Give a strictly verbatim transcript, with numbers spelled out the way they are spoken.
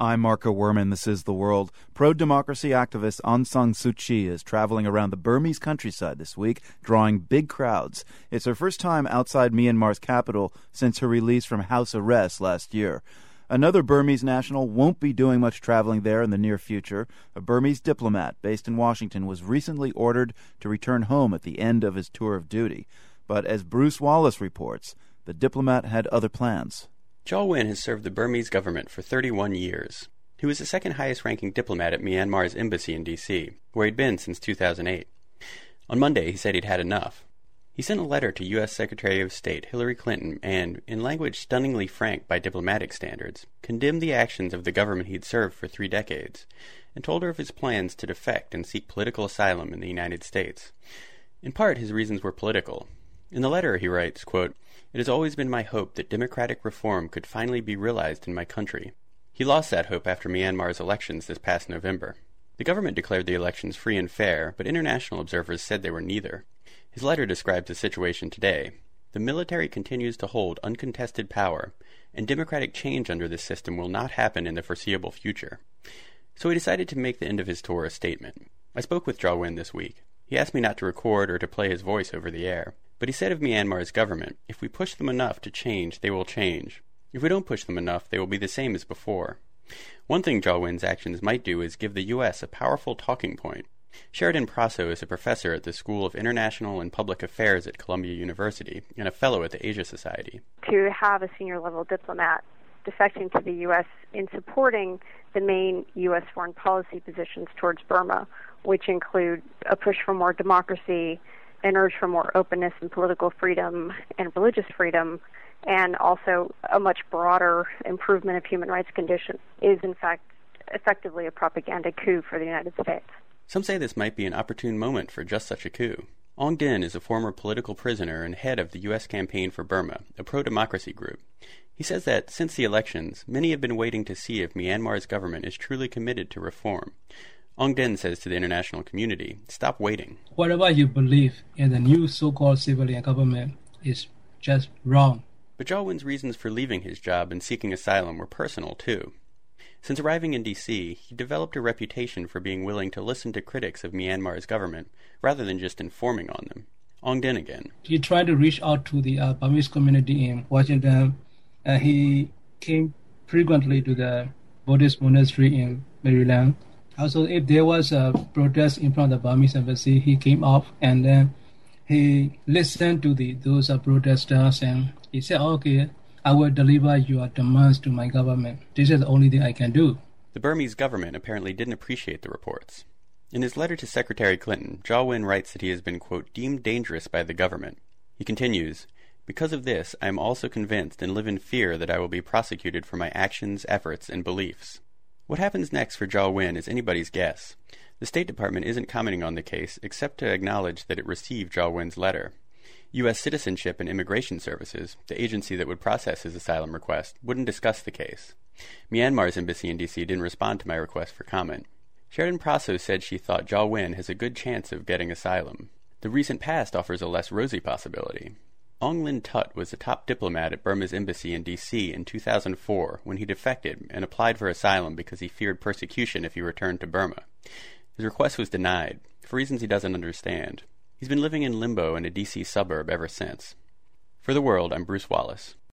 I'm Marco Werman. This is The World. Pro-democracy activist Aung San Suu Kyi is traveling around the Burmese countryside this week, drawing big crowds. It's her first time outside Myanmar's capital since her release from house arrest last year. Another Burmese national won't be doing much traveling there in the near future. A Burmese diplomat based in Washington was recently ordered to return home at the end of his tour of duty. But as Bruce Wallace reports, the diplomat had other plans. Jaw Win has served the Burmese government for thirty-one years. He was the second highest-ranking diplomat at Myanmar's embassy in D C, where he'd been since two thousand eight. On Monday, he said he'd had enough. He sent a letter to U S Secretary of State Hillary Clinton and, in language stunningly frank by diplomatic standards, condemned the actions of the government he'd served for three decades, and told her of his plans to defect and seek political asylum in the United States. In part, his reasons were political. In the letter, he writes, quote, "It has always been my hope that democratic reform could finally be realized in my country." He lost that hope after Myanmar's elections this past November. The government declared the elections free and fair, but international observers said they were neither. His letter describes the situation today. The military continues to hold uncontested power, and democratic change under this system will not happen in the foreseeable future. So he decided to make the end of his tour a statement. I spoke with Jaw Win this week. He asked me not to record or to play his voice over the air. But he said of Myanmar's government, if we push them enough to change, they will change. If we don't push them enough, they will be the same as before. One thing Jaw Win's actions might do is give the U S a powerful talking point. Sheridan Praso is a professor at the School of International and Public Affairs at Columbia University and a fellow at the Asia Society. To have a senior-level diplomat defecting to the U S in supporting the main U S foreign policy positions towards Burma, which include a push for more democracy, an urge for more openness and political freedom and religious freedom, and also a much broader improvement of human rights conditions, is in fact effectively a propaganda coup for the United States. Some say this might be an opportune moment for just such a coup. Ong Din is a former political prisoner and head of the U S Campaign for Burma, a pro-democracy group. He says that, since the elections, many have been waiting to see if Myanmar's government is truly committed to reform. Ong Din says to the international community, stop waiting. Whatever you believe in the new so-called civilian government is just wrong. But Jaw Win's reasons for leaving his job and seeking asylum were personal, too. Since arriving in D C, he developed a reputation for being willing to listen to critics of Myanmar's government, rather than just informing on them. Ong Din again. He tried to reach out to the uh, Burmese community in Washington, and he came frequently to the Buddhist monastery in Maryland. Also, if there was a protest in front of the Burmese embassy, he came up and then he listened to the those uh, protesters and he said, okay, I will deliver your demands to my government. This is the only thing I can do. The Burmese government apparently didn't appreciate the reports. In his letter to Secretary Clinton, Jaw Win writes that he has been, quote, deemed dangerous by the government. He continues, because of this, I am also convinced and live in fear that I will be prosecuted for my actions, efforts, and beliefs. What happens next for Jaw Win is anybody's guess. The State Department isn't commenting on the case except to acknowledge that it received Jaw Win's letter. U S Citizenship and Immigration Services, the agency that would process his asylum request, wouldn't discuss the case. Myanmar's embassy in D C didn't respond to my request for comment. Sheridan Praso said she thought Jaw Win has a good chance of getting asylum. The recent past offers a less rosy possibility. Aung Lin Tut was a top diplomat at Burma's embassy in D C in two thousand four when he defected and applied for asylum because he feared persecution if he returned to Burma. His request was denied, for reasons he doesn't understand. He's been living in limbo in a D C suburb ever since. For The World, I'm Bruce Wallace.